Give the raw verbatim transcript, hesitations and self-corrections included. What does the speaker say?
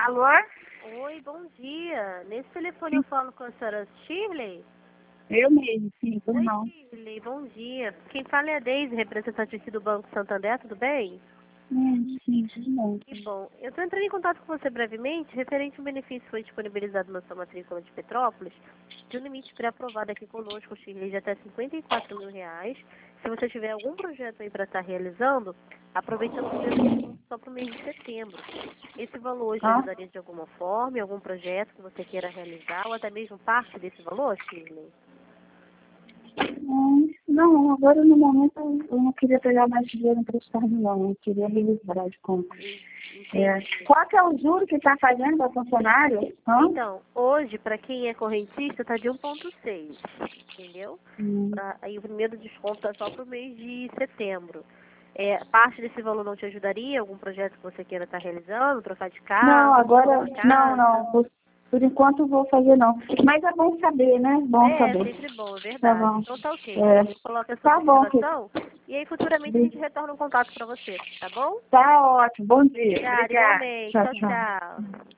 Alô? Oi, bom dia. Nesse telefone eu falo com a senhora Shirley? Eu mesmo, sim, por Oi, não. Shirley, bom dia. Quem fala é a Deise, representante aqui do Banco Santander, tudo bem? Hum, sim, tudo bom. Que bom. Eu estou entrando em contato com você brevemente, referente ao benefício que foi disponibilizado na sua matrícula de Petrópolis, de um limite pré-aprovado aqui conosco, Shirley, de até cinquenta e quatro mil reais. Se você tiver algum projeto aí para estar realizando, aproveitando o desconto só para o mês de setembro. Esse valor te Ah, ajudaria de alguma forma, em algum projeto que você queira realizar, ou até mesmo parte desse valor, Shirley? hum, não, agora no momento eu não queria pegar mais dinheiro emprestado não, eu queria me livrar de compra. É, Entendi. qual que é o juro que está fazendo para funcionário? Hã? Então, hoje, para quem é correntista, está de um ponto seis, entendeu? Hum, Pra, aí o primeiro desconto é só para o mês de setembro. É, parte desse valor não te ajudaria? Algum projeto que você queira estar realizando? Trocar de não, carro? agora, Uma não, casa? não, por, por enquanto eu vou fazer não. Mas é bom saber, né? Bom É, saber. sempre bom, é Tá verdade. bom. Então tá ok. É, Eu coloco essa tá bom, que, observação e aí futuramente a gente retorna um contato para você, tá bom? tá ótimo, bom dia. Obrigada, Obrigada. igualmente. Tchau, Tchau, tchau. tchau.